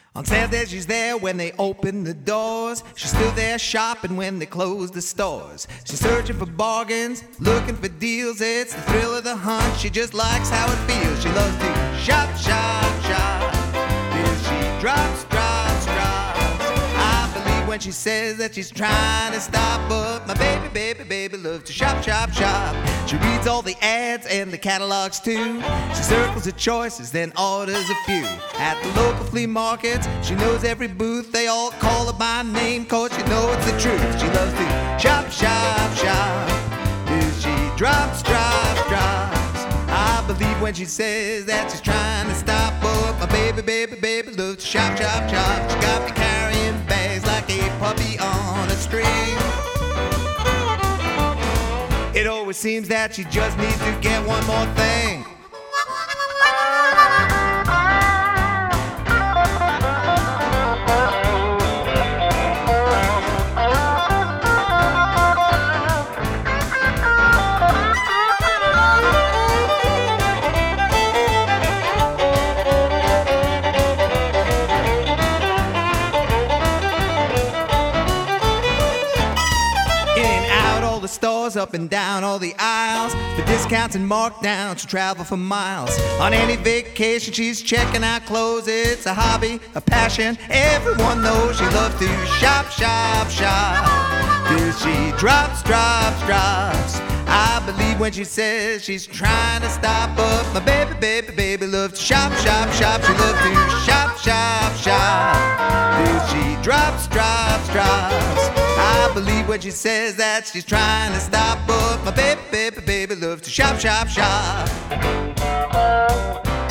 On Saturdays she's there when they open the doors. She's still there shopping when they close the stores. She's searching for bargains, looking for deals. It's the thrill of the hunt, she just likes how it feels. She loves to shop, shop, shop till she drops, drops, drops. I believe when she says that she's trying to stop, but my baby, baby, baby loves to shop, shop, shop. She reads all the ads and the catalogs too. She circles the choices, then orders a few. At the local flea markets, she knows every booth. They all call her by name, cause she knows it's the truth. She loves to shop, shop, shop till she drops, drops, drops. I believe when she says that she's trying to stop, but my baby, baby, baby loves to shop, shop, shop. She got me carrying bags like a puppy on a string. It always seems that she just needs to get one more thing. Stores up and down all the aisles for discounts and markdowns. She travel for miles. On any vacation she's checking out clothes. It's a hobby, a passion. Everyone knows she loves to shop, shop, shop till she drops, drops, drops. I believe when she says she's trying to stop, but my baby, baby, baby loves to shop, shop, shop. She loves to shop, shop, shop till she drops, drops, drops. I believe when she says that she's trying to stop, but my baby, baby, baby loves to shop, shop, shop.